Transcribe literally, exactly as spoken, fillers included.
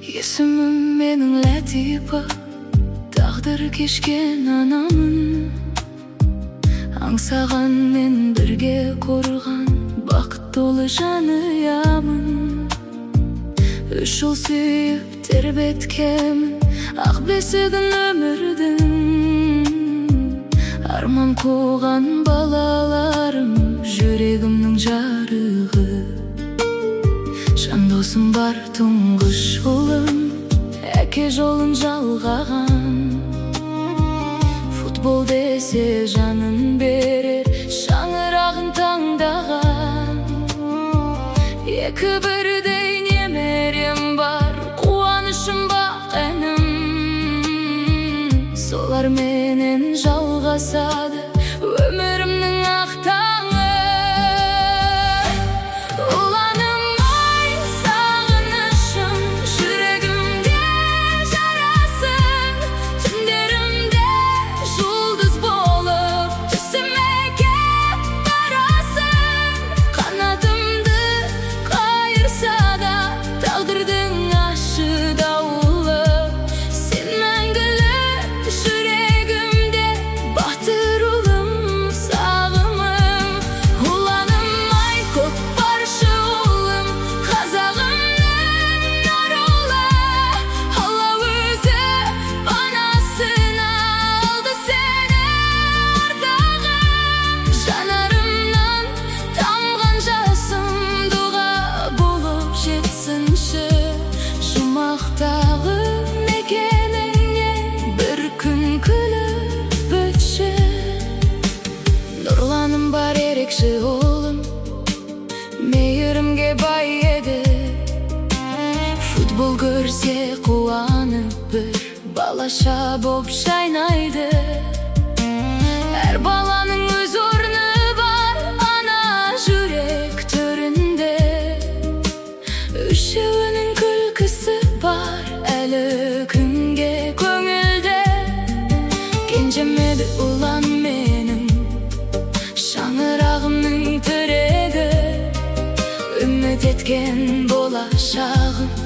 Есімім менің Ләтипа, тағдыр кешкен анамын. Аңсаған мен бірге қорған, бақыт толы жаныямын. Үш жыл сүйіп тербеткенмін, ақ бесігін өмірдің. Арман қуған балаларым, жүрегімнің жарығы. Жан досым бар тұңғыш ұлым, әке жолын жалғаған. Футбол десе жанын берер, шаңырағын таңдаған. Екі бірдей немерем бар, қуанышым бақ әнім. Солар менен жалғасады өмірімнің ақ таңы. Жұмақтағы мекеніңе бір күн күліп өтші. Нұрланым бар ерекше ұлым, мейірімге бай еді. Футбол көрсе қуанып бір балаша боп жайнайды. Әр баланың өз орны бар, ана жүрек төрінде. Үшеуінің күлкісі бар, әлі күнге көңілде. Кенжем еді ұлан менің, шаңырағымның тірегі. Үміт еткен болашағым